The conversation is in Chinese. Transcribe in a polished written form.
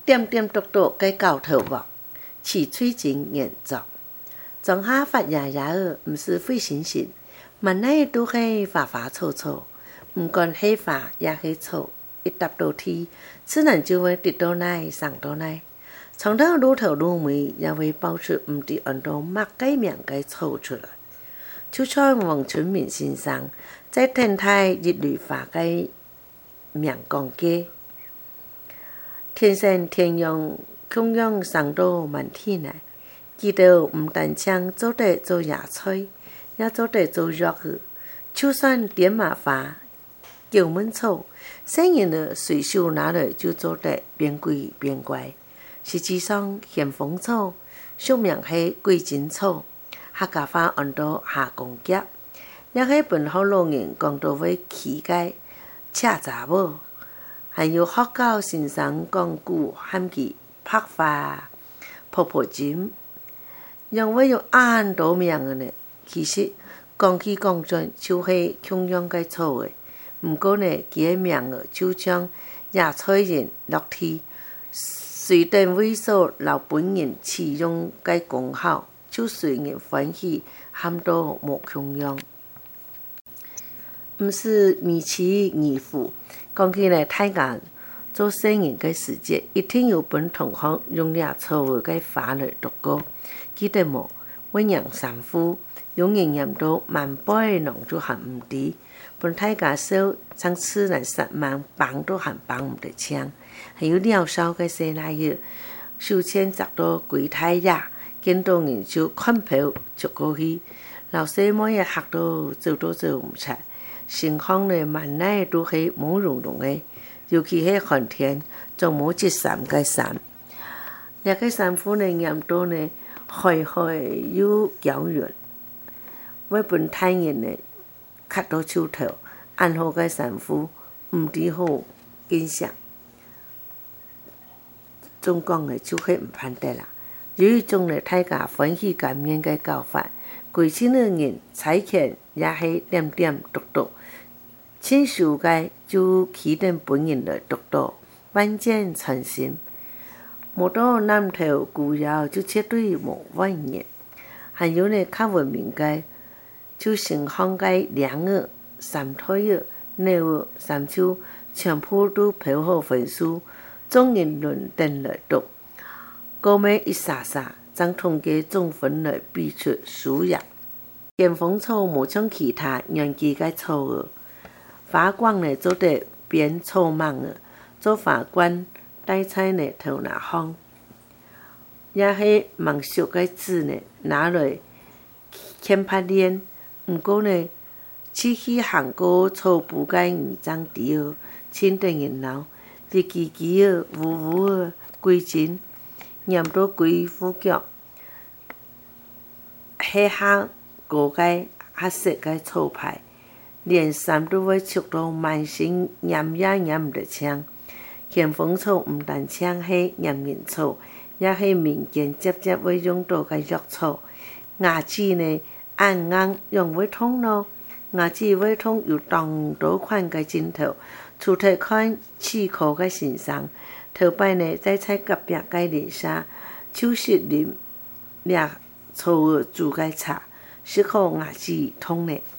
点点嘟嘟该高头目，起嘴前严重。从下发芽芽儿，毋是费心心，万内都是花花草草，毋管是花也是草，一踏到天，自然就会跌到那上到那。从头路头路尾也会爆出毋知很多麦该苗该草出来。就像王春明先生在天台日绿花该苗讲嘅，天生天养，穷养上到满天来。记得毋但将做得做野菜，也做得做肉儿。就算点麻花、九门草，生人的随手拿来就做得边贵边乖。实际上，咸丰草俗名是桂金草，客家话按到下公夹，也是本土老人讲到为乞丐、恰查某，还有学校先生讲古喊其拍花、婆婆金。因为有很多名的呢，其实讲起讲准就是穷养个草的。不过呢，其个名的就像野菜人落地，随便为所老本人启用个功效，就随人欢喜，喊到无穷养。不是米其义父，讲起来太硬。做生意个时节，一定有本同行用野草的个法来读过。记得无？温阳三夫用营养到万倍农就含唔低，本太家收常吃来10万帮都含帮唔得枪，还有鸟烧个西奶药，手牵十多柜台呀，见到人就看票就过去，老细妹也吓到做都做唔出，情况呢万奈都是毛茸茸的。尤其是寒天，仲冇接3個衫。那個衫褲呢，染到呢，開又膠軟。我本太人呢，卡到手頭，按好個衫褲，唔知好見相。中講呢，就是唔判得啦。有一種呢，大家歡喜感面嘅教法，貴親的人採錢也是點點篤篤。親屬界就起定本人來讀到萬箭穿心，冇到南頭古謠就絕對冇萬人。還有呢，較文明界就成行界兩個、三腿個、內個、三手，全部都標好分數，眾人輪定來讀。後尾一撒撒，將統計總分來比出輸贏。咸豐草冇像其他年紀嘅草兒。法官呢做得编草莽的，做法官带在呢头那方，也是忙熟个字呢拿来欠拍练。不过呢，去韩国草布个二张地儿，亲等人闹，一支支儿呜呜儿归真，念到归副脚，黑下个个黑色个草牌。连衫都会出到满身染也染唔得枪，咸丰草唔但枪是染人草，也是民间接接会用到嘅药草。牙齿呢硬硬用会痛咯，牙齿会痛有当多款嘅镜头，除睇看齿科嘅先生，头摆呢在菜隔壁嘅脸上，就是啉俩草煮嘅茶，适合牙齿痛呢。